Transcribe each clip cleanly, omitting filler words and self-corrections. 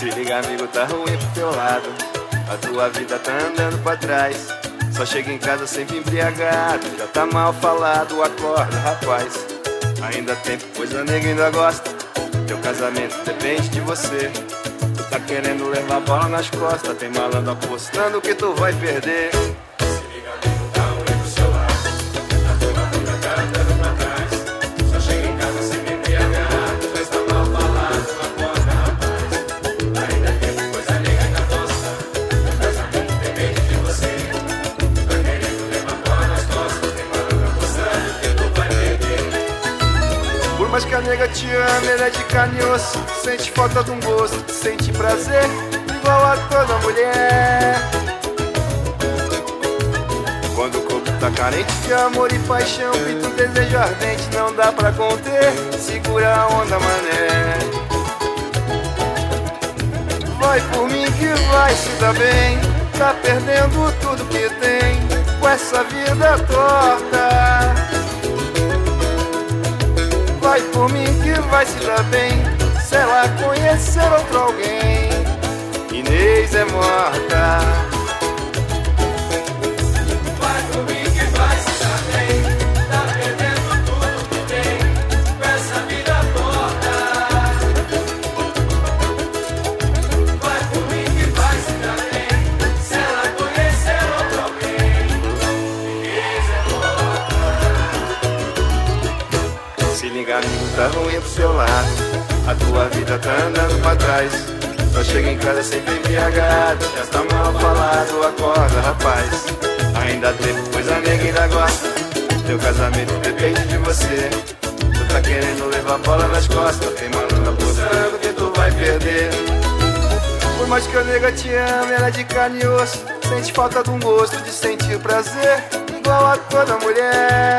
Se liga, amigo, tá ruim pro teu lado. A tua vida tá andando pra trás. Só chega em casa sempre embriagado. Já tá mal falado, acorda, rapaz. Ainda tem coisa, nega, ainda gosta. Teu casamento depende de você. Tu tá querendo levar a bola nas costas. Tem malandro apostando que tu vai perder. Se liga, amigo, tá ruim pro seu lado. A tua vida tá andando pra trás. Só chega em casa sempre embriagado. Já está mal falado, acorda, rapaz. Ainda tem coisa, nega, ainda gosta. Teu casamento depende de você. Tu tá querendo levar a bola nas costas. Tem malandro apostando que tu vai perder. Por mais que a nega te ame, ela é de carne e osso. Sente falta de um gosto, sente prazer igual a toda mulher. Quando o corpo tá carente de amor e paixão, pinta um desejo ardente, não dá pra conter. Segura a onda, mané. Vai por mim que vai se dar bem. Tá perdendo tudo que tem com essa vida torta. Vai por mim que vai se dar bem. Se ela conhecer outro alguém, Inês é morta. Vai por mim que vai se dar bem. Tá perdendo tudo que tem com essa vida torta. Vai por mim que vai se dar bem. Se ela conhecer outro alguém, Inês é morta. Se liga, amigo, tá ruim pro seu lado. A tua vida tá andando pra trás. Só chega em casa sempre embriagado. Já tá mal falado, acorda, rapaz. Ainda tem coisa, nega, ainda gosta. Teu casamento depende de você. Tu tá querendo levar a bola nas costas. Tem malandro apostando que tu vai perder. Por mais que a nega te ame, ela é de carne e osso. Sente falta de um gosto, de sentir prazer igual a toda mulher.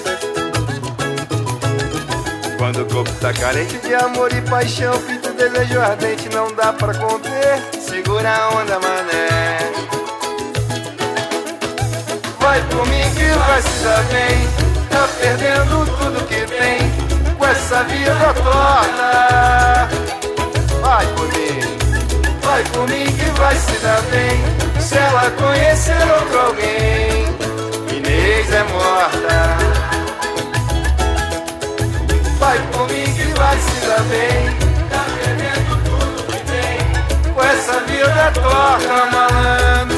Quando o corpo tá carente de amor e paixão, pinta um desejo ardente, não dá pra conter. Segura a onda, mané. Vai por mim que vai se dar bem. Tá perdendo tudo que tem com essa vida torta. Vai por mim que vai se dar bem. Se ela conhecer outro alguém, Inês é morta. Vai por mim que vai se dar bem. Tá perdendo tudo que tem com essa vida torta, malandro.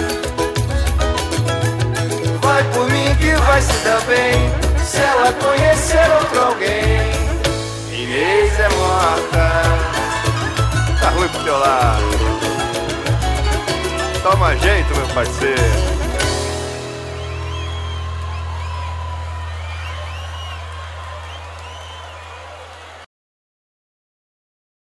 Vai por mim que vai se dar bem. Se ela conhecer outro alguém, Inês é morta. Tá ruim pro teu lado. Toma jeito, meu parceiro.